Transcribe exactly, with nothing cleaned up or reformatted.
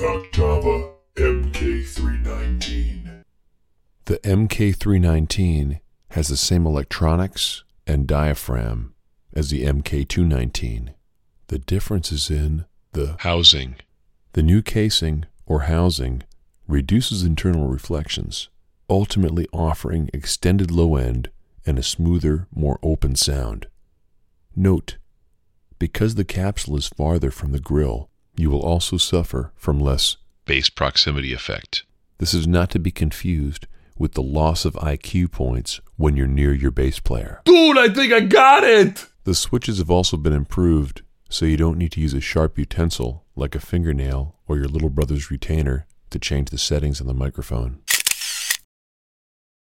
Octava M K three nineteen. The M K three nineteen has the same electronics and diaphragm as the M K two nineteen. The difference is in the housing. The new casing, or housing, reduces internal reflections, ultimately offering extended low end and a smoother, more open sound. Note, because the capsule is farther from the grill, you will also suffer from less bass proximity effect. This is not to be confused with the loss of I Q points when you're near your bass player. Dude, I think I got it! The switches have also been improved, so you don't need to use a sharp utensil like a fingernail or your little brother's retainer to change the settings on the microphone.